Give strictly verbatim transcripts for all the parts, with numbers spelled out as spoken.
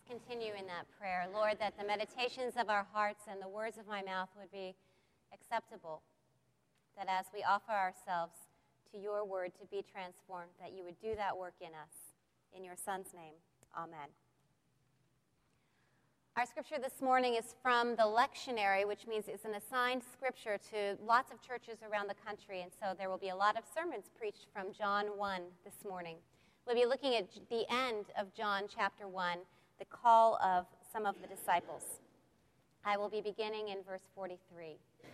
Continue in that prayer. Lord, that the meditations of our hearts and the words of my mouth would be acceptable. That as we offer ourselves to your word to be transformed, that you would do that work in us. In your Son's name, amen. Our scripture this morning is from the lectionary, which means it's an assigned scripture to lots of churches around the country, and so there will be a lot of sermons preached from John one this morning. We'll be looking at the end of John chapter one, the call of some of the disciples. I will be beginning in verse forty-three.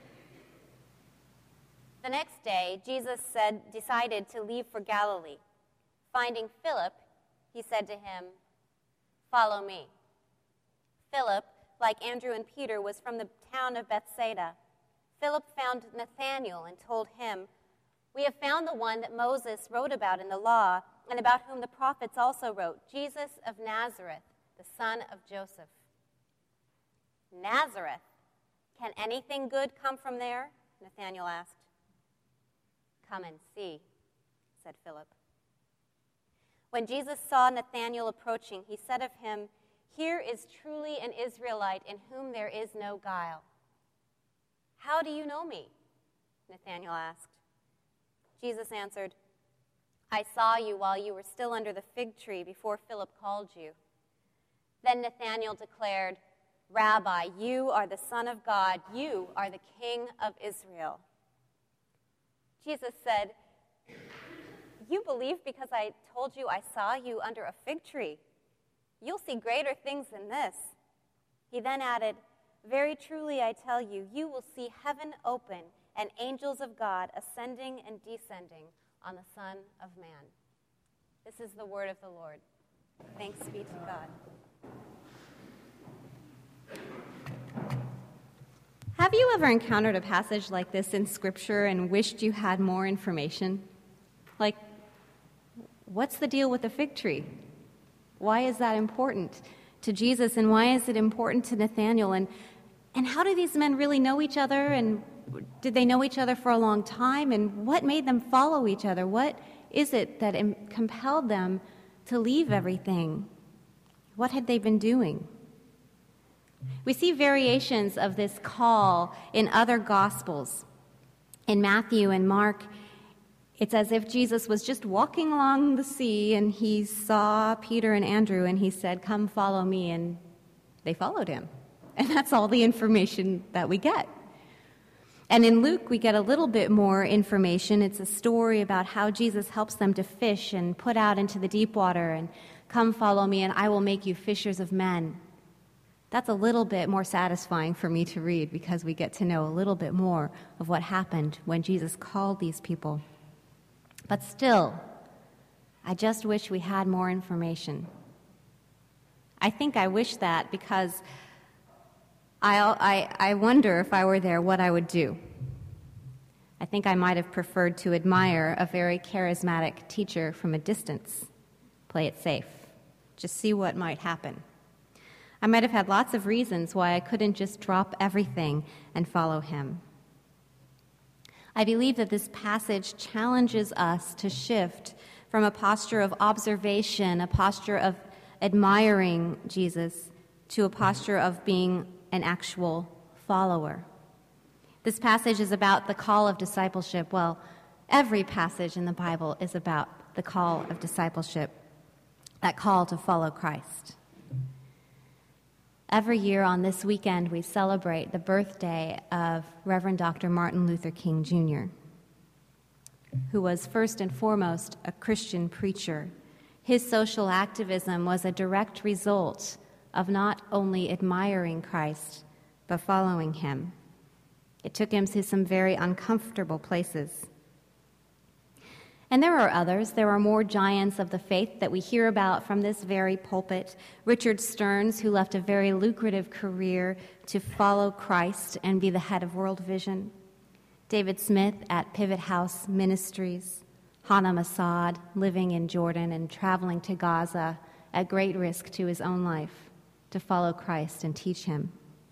The next day, Jesus said, decided to leave for Galilee. Finding Philip, he said to him, "Follow me." Philip, like Andrew and Peter, was from the town of Bethsaida. Philip found Nathanael and told him, "We have found the one that Moses wrote about in the law, and about whom the prophets also wrote, Jesus of Nazareth, the son of Joseph." "Nazareth? Can anything good come from there?" Nathanael asked. "Come and see," said Philip. When Jesus saw Nathanael approaching, he said of him, "Here is truly an Israelite in whom there is no guile." "How do you know me?" Nathanael asked. Jesus answered, "I saw you while you were still under the fig tree before Philip called you." Then Nathanael declared, "Rabbi, you are the Son of God. You are the King of Israel." Jesus said, "You believe because I told you I saw you under a fig tree. You'll see greater things than this." He then added, "Very truly I tell you, you will see heaven open and angels of God ascending and descending on the Son of Man." This is the word of the Lord. Thanks be to God. Have you ever encountered a passage like this in Scripture and wished you had more information? Like, what's the deal with the fig tree? Why is that important to Jesus, and why is it important to Nathanael? And, and how do these men really know each other, and did they know each other for a long time? And what made them follow each other? What is it that im- compelled them to leave everything? What had they been doing? We see variations of this call in other Gospels. In Matthew and Mark, it's as if Jesus was just walking along the sea and he saw Peter and Andrew and he said, "Come follow me," and they followed him. And that's all the information that we get. And in Luke, we get a little bit more information. It's a story about how Jesus helps them to fish and put out into the deep water and, "Come follow me and I will make you fishers of men." That's a little bit more satisfying for me to read because we get to know a little bit more of what happened when Jesus called these people. But still, I just wish we had more information. I think I wish that because I, I, I wonder if I were there what I would do. I think I might have preferred to admire a very charismatic teacher from a distance. Play it safe. Just see what might happen. I might have had lots of reasons why I couldn't just drop everything and follow him. I believe that this passage challenges us to shift from a posture of observation, a posture of admiring Jesus, to a posture of being an actual follower. This passage is about the call of discipleship. Well, every passage in the Bible is about the call of discipleship, that call to follow Christ. Every year on this weekend, we celebrate the birthday of Reverend Doctor Martin Luther King Junior, who was first and foremost a Christian preacher. His social activism was a direct result of not only admiring Christ, but following him. It took him to some very uncomfortable places. And there are others. There are more giants of the faith that we hear about from this very pulpit. Richard Stearns, who left a very lucrative career to follow Christ and be the head of World Vision. David Smith at Pivot House Ministries. Hana Masad, living in Jordan and traveling to Gaza at great risk to his own life to follow Christ and teach him.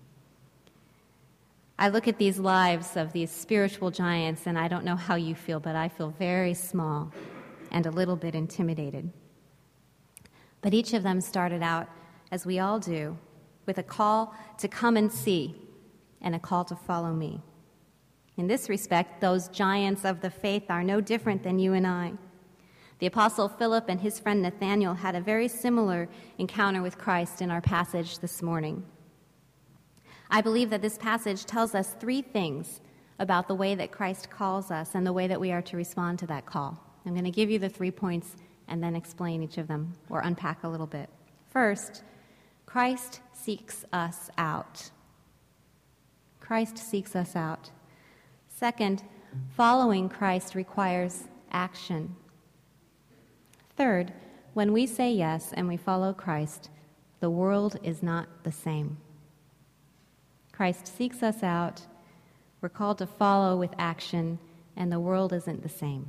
I look at these lives of these spiritual giants, and I don't know how you feel, but I feel very small and a little bit intimidated. But each of them started out as we all do, with a call to come and see and a call to follow me. In this respect, those giants of the faith are no different than you and I. The Apostle Philip and his friend Nathanael had a very similar encounter with Christ in our passage this morning. I believe that this passage tells us three things about the way that Christ calls us and the way that we are to respond to that call. I'm going to give you the three points and then explain each of them or unpack a little bit. First, Christ seeks us out. Christ seeks us out. Second, following Christ requires action. Third, when we say yes and we follow Christ, the world is not the same. Christ seeks us out, we're called to follow with action, and the world isn't the same.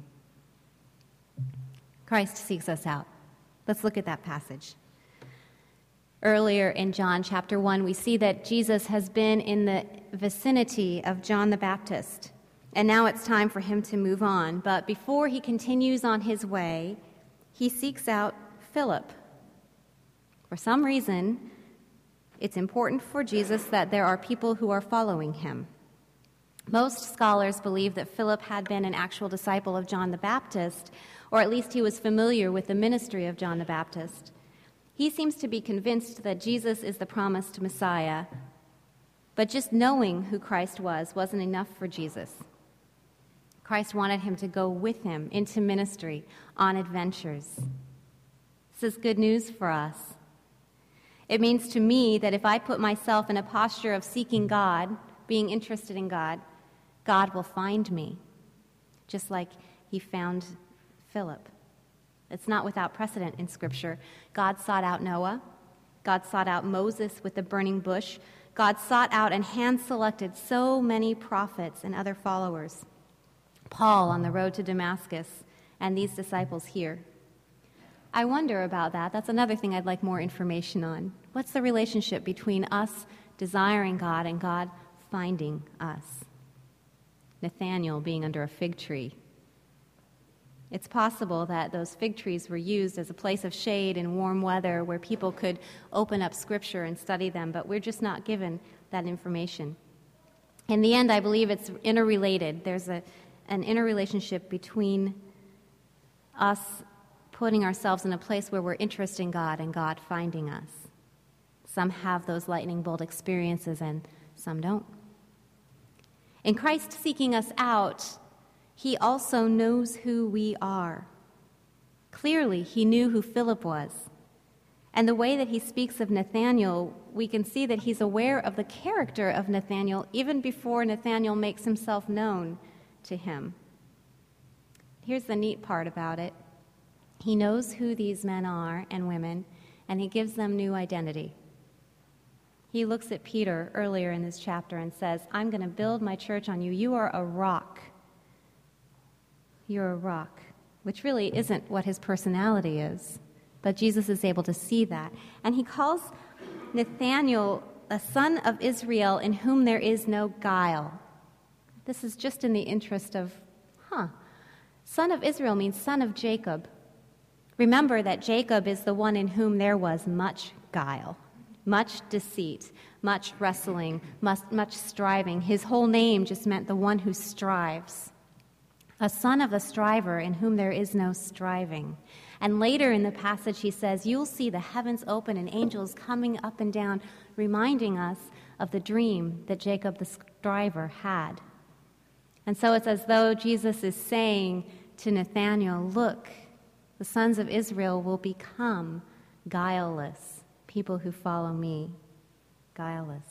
Christ seeks us out. Let's look at that passage. Earlier in John chapter one, we see that Jesus has been in the vicinity of John the Baptist, and now it's time for him to move on. But before he continues on his way, he seeks out Philip. For some reason, it's important for Jesus that there are people who are following him. Most scholars believe that Philip had been an actual disciple of John the Baptist, or at least he was familiar with the ministry of John the Baptist. He seems to be convinced that Jesus is the promised Messiah, but just knowing who Christ was wasn't enough for Jesus. Christ wanted him to go with him into ministry on adventures. This is good news for us. It means to me that if I put myself in a posture of seeking God, being interested in God, God will find me, just like he found Philip. It's not without precedent in Scripture. God sought out Noah. God sought out Moses with the burning bush. God sought out and hand-selected so many prophets and other followers. Paul on the road to Damascus, and these disciples here. I wonder about that. That's another thing I'd like more information on. What's the relationship between us desiring God and God finding us? Nathanael being under a fig tree. It's possible that those fig trees were used as a place of shade in warm weather where people could open up Scripture and study them, but we're just not given that information. In the end, I believe it's interrelated. There's a, an interrelationship between us putting ourselves in a place where we're interested in God and God finding us. Some have those lightning bolt experiences and some don't. In Christ seeking us out, he also knows who we are. Clearly, he knew who Philip was. And the way that he speaks of Nathanael, we can see that he's aware of the character of Nathanael even before Nathanael makes himself known to him. Here's the neat part about it. He knows who these men are and women, and he gives them new identity. He looks at Peter earlier in this chapter and says, I'm going to build my church on you. You are a rock. You're a rock, which really isn't what his personality is. But Jesus is able to see that. And he calls Nathanael a son of Israel in whom there is no guile. This is just in the interest of, huh, son of Israel means son of Jacob. Remember that Jacob is the one in whom there was much guile, much deceit, much wrestling, much, much striving. His whole name just meant the one who strives. A son of a striver in whom there is no striving. And later in the passage he says, you'll see the heavens open and angels coming up and down, reminding us of the dream that Jacob the striver had. And so it's as though Jesus is saying to Nathanael, look, the sons of Israel will become guileless, people who follow me, guileless.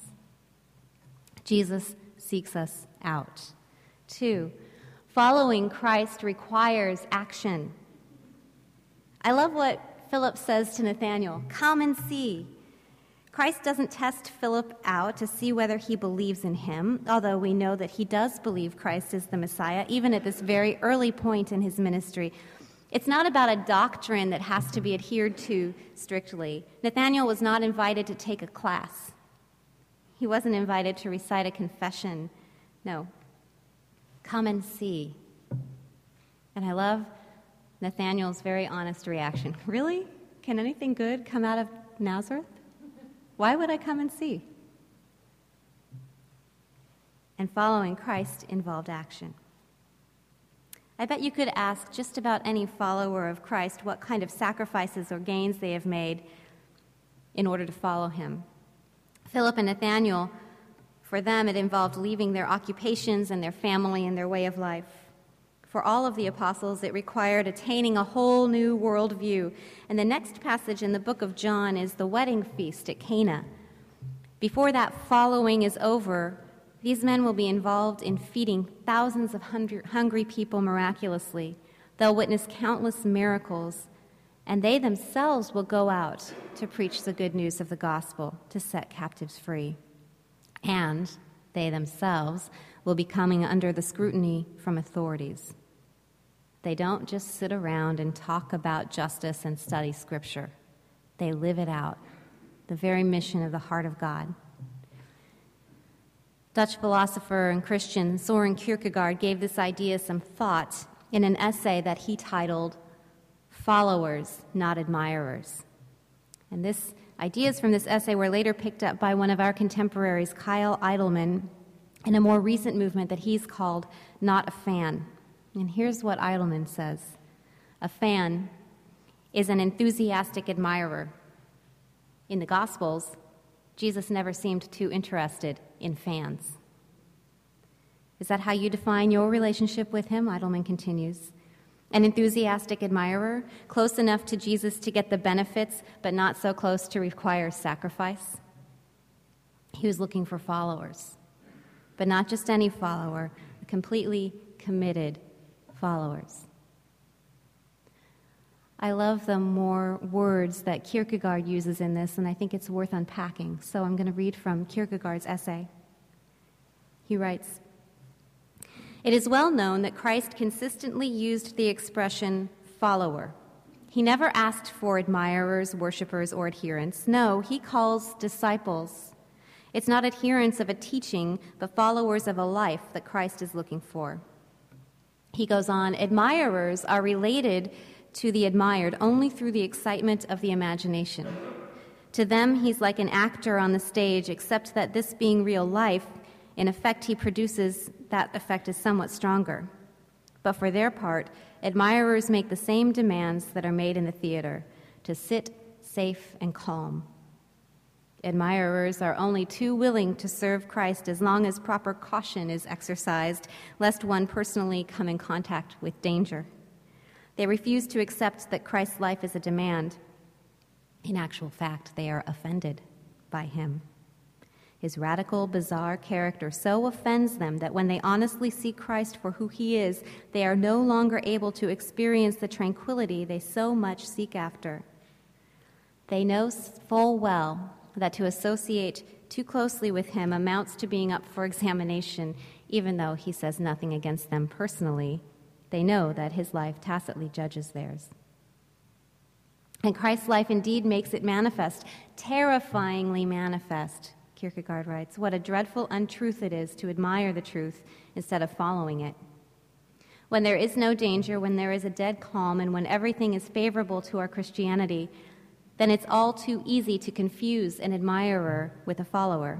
Jesus seeks us out. Two, following Christ requires action. I love what Philip says to Nathanael, come and see. Christ doesn't test Philip out to see whether he believes in him, although we know that he does believe Christ is the Messiah, even at this very early point in his ministry. It's not about a doctrine that has to be adhered to strictly. Nathanael was not invited to take a class. He wasn't invited to recite a confession. No. Come and see. And I love Nathanael's very honest reaction. Really? Can anything good come out of Nazareth? Why would I come and see? And following Christ involved action. I bet you could ask just about any follower of Christ what kind of sacrifices or gains they have made in order to follow him. Philip and Nathanael, for them, it involved leaving their occupations and their family and their way of life. For all of the apostles, it required attaining a whole new worldview. And the next passage in the book of John is the wedding feast at Cana. Before that following is over, these men will be involved in feeding thousands of hungry people miraculously. They'll witness countless miracles, and they themselves will go out to preach the good news of the gospel, to set captives free. And they themselves will be coming under the scrutiny from authorities. They don't just sit around and talk about justice and study Scripture. They live it out, the very mission of the heart of God. Dutch philosopher and Christian Soren Kierkegaard gave this idea some thought in an essay that he titled, Followers, Not Admirers. And this ideas from this essay were later picked up by one of our contemporaries, Kyle Idleman, in a more recent movement that he's called Not a Fan. And here's what Idleman says. A fan is an enthusiastic admirer. In the Gospels, Jesus never seemed too interested in fans. Is that how you define your relationship with him? Idleman continues. An enthusiastic admirer, close enough to Jesus to get the benefits, but not so close to require sacrifice? He was looking for followers, but not just any follower, completely committed followers. I love the more words that Kierkegaard uses in this, and I think it's worth unpacking. So I'm going to read from Kierkegaard's essay. He writes, "It is well known that Christ consistently used the expression follower. He never asked for admirers, worshipers, or adherents. No, he calls disciples. It's not adherents of a teaching, but followers of a life that Christ is looking for." He goes on, admirers are related to the admired only through the excitement of the imagination. To them, he's like an actor on the stage, except that this being real life, in effect, he produces that effect is somewhat stronger. But for their part, admirers make the same demands that are made in the theater, to sit safe and calm. Admirers are only too willing to serve Christ as long as proper caution is exercised, lest one personally come in contact with danger. They refuse to accept that Christ's life is a demand. In actual fact, they are offended by him. His radical, bizarre character so offends them that when they honestly see Christ for who he is, they are no longer able to experience the tranquility they so much seek after. They know full well that to associate too closely with him amounts to being up for examination, even though he says nothing against them personally. They know that his life tacitly judges theirs. And Christ's life indeed makes it manifest, terrifyingly manifest. Kierkegaard writes, what a dreadful untruth it is to admire the truth instead of following it. When there is no danger, when there is a dead calm, and when everything is favorable to our Christianity, then it's all too easy to confuse an admirer with a follower.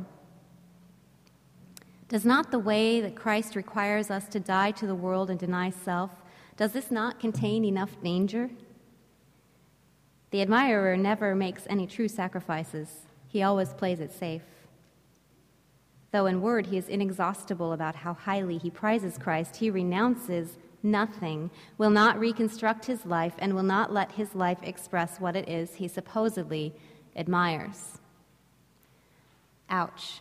Does not the way that Christ requires us to die to the world and deny self, does this not contain enough danger? The admirer never makes any true sacrifices. He always plays it safe. Though in word he is inexhaustible about how highly he prizes Christ, he renounces nothing, will not reconstruct his life, and will not let his life express what it is he supposedly admires. Ouch.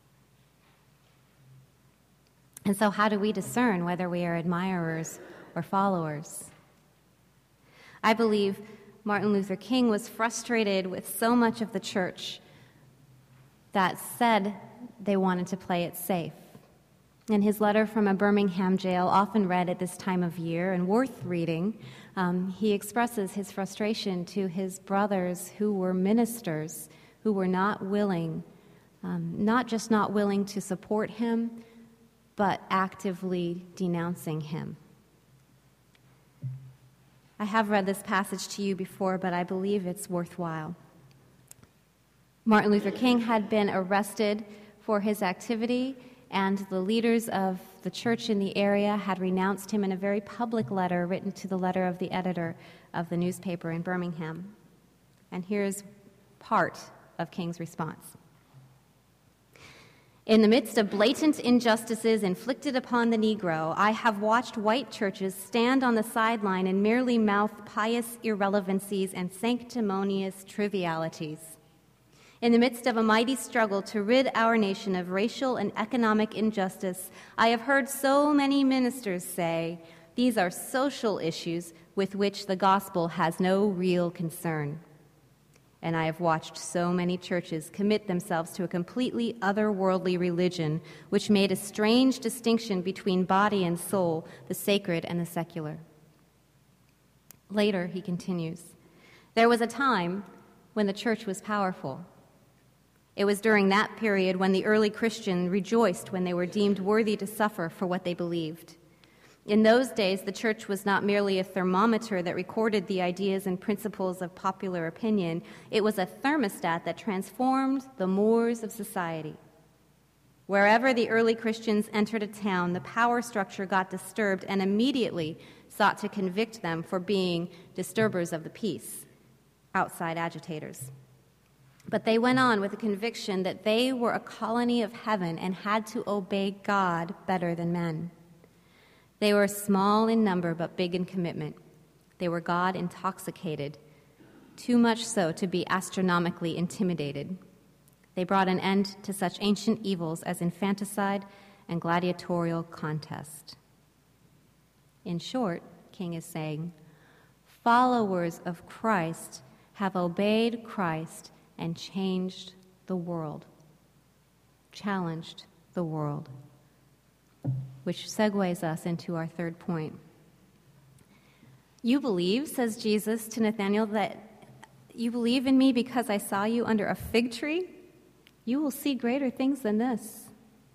And so how do we discern whether we are admirers or followers? I believe Martin Luther King was frustrated with so much of the church that said they wanted to play it safe. In his letter from a Birmingham jail, often read at this time of year and worth reading, um, he expresses his frustration to his brothers who were ministers, who were not willing, um, not just not willing to support him, but actively denouncing him. I have read this passage to you before, but I believe it's worthwhile. Martin Luther King had been arrested for his activity, and the leaders of the church in the area had renounced him in a very public letter written to the letter of the editor of the newspaper in Birmingham. And here's part of King's response. In the midst of blatant injustices inflicted upon the Negro, I have watched white churches stand on the sideline and merely mouth pious irrelevancies and sanctimonious trivialities. In the midst of a mighty struggle to rid our nation of racial and economic injustice, I have heard so many ministers say, these are social issues with which the gospel has no real concern. And I have watched so many churches commit themselves to a completely otherworldly religion, which made a strange distinction between body and soul, the sacred and the secular. Later, he continues, there was a time when the church was powerful. It was during that period when the early Christians rejoiced when they were deemed worthy to suffer for what they believed. In those days, the church was not merely a thermometer that recorded the ideas and principles of popular opinion. It was a thermostat that transformed the mores of society. Wherever the early Christians entered a town, the power structure got disturbed and immediately sought to convict them for being disturbers of the peace, outside agitators. But they went on with the conviction that they were a colony of heaven and had to obey God better than men. They were small in number but big in commitment. They were God-intoxicated, too much so to be astronomically intimidated. They brought an end to such ancient evils as infanticide and gladiatorial contest. In short, King is saying, followers of Christ have obeyed Christ and changed the world, challenged the world, which segues us into our third point. You believe, says Jesus to Nathanael, that you believe in me because I saw you under a fig tree? You will see greater things than this.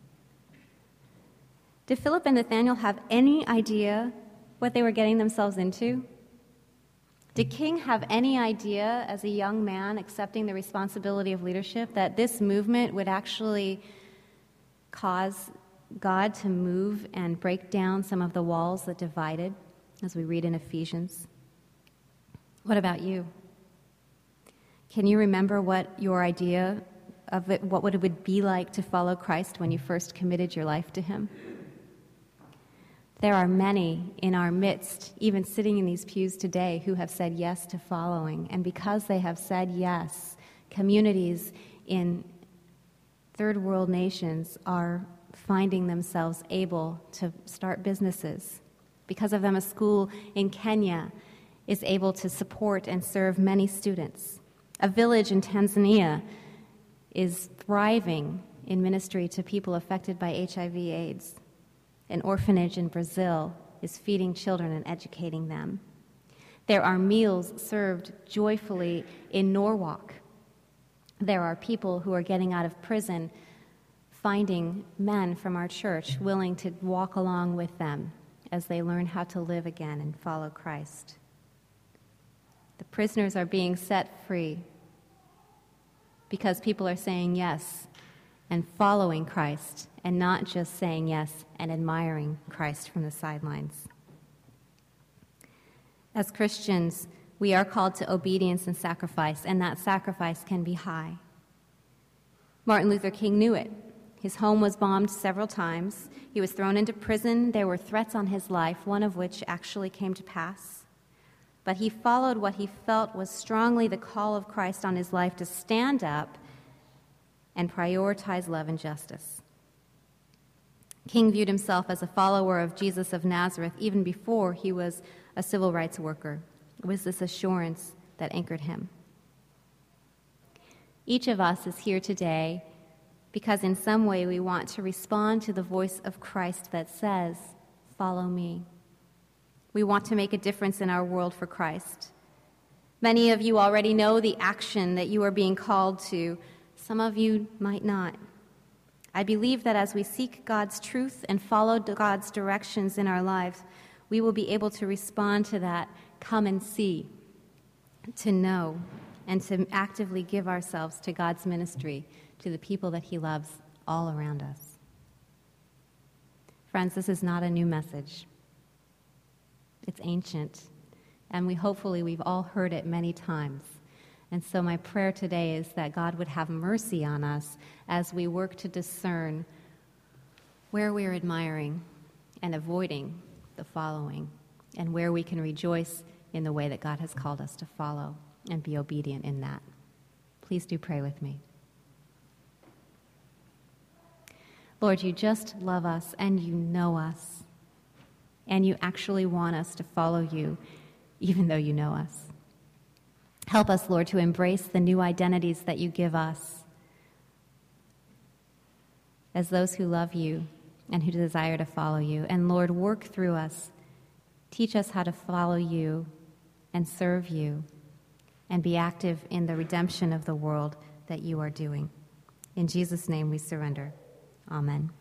Did Philip and Nathanael have any idea what they were getting themselves into? Did King have any idea, as a young man accepting the responsibility of leadership, that this movement would actually cause God to move and break down some of the walls that divided, as we read in Ephesians? What about you? Can you remember what your idea of it, what it would be like to follow Christ when you first committed your life to him? There are many in our midst, even sitting in these pews today, who have said yes to following. And because they have said yes, communities in third world nations are finding themselves able to start businesses. Because of them, a school in Kenya is able to support and serve many students. A village in Tanzania is thriving in ministry to people affected by H I V AIDS. An orphanage in Brazil is feeding children and educating them. There are meals served joyfully in Norwalk. There are people who are getting out of prison, finding men from our church willing to walk along with them as they learn how to live again and follow Christ. The prisoners are being set free because people are saying yes and following Christ, and not just saying yes and admiring Christ from the sidelines. As Christians, we are called to obedience and sacrifice, and that sacrifice can be high. Martin Luther King knew it. His home was bombed several times. He was thrown into prison. There were threats on his life, one of which actually came to pass. But he followed what he felt was strongly the call of Christ on his life to stand up and prioritize love and justice. King viewed himself as a follower of Jesus of Nazareth even before he was a civil rights worker. It was this assurance that anchored him. Each of us is here today because in some way we want to respond to the voice of Christ that says, "Follow me." We want to make a difference in our world for Christ. Many of you already know the action that you are being called to. Some of you might not. I believe that as we seek God's truth and follow God's directions in our lives, we will be able to respond to that, come and see, to know, and to actively give ourselves to God's ministry, to the people that he loves all around us. Friends, this is not a new message. It's ancient, and we hopefully we've all heard it many times. And so my prayer today is that God would have mercy on us as we work to discern where we're admiring and avoiding the following, and where we can rejoice in the way that God has called us to follow and be obedient in that. Please do pray with me. Lord, you just love us and you know us, and you actually want us to follow you, even though you know us. Help us, Lord, to embrace the new identities that you give us as those who love you and who desire to follow you. And Lord, work through us. Teach us how to follow you and serve you and be active in the redemption of the world that you are doing. In Jesus' name we surrender. Amen.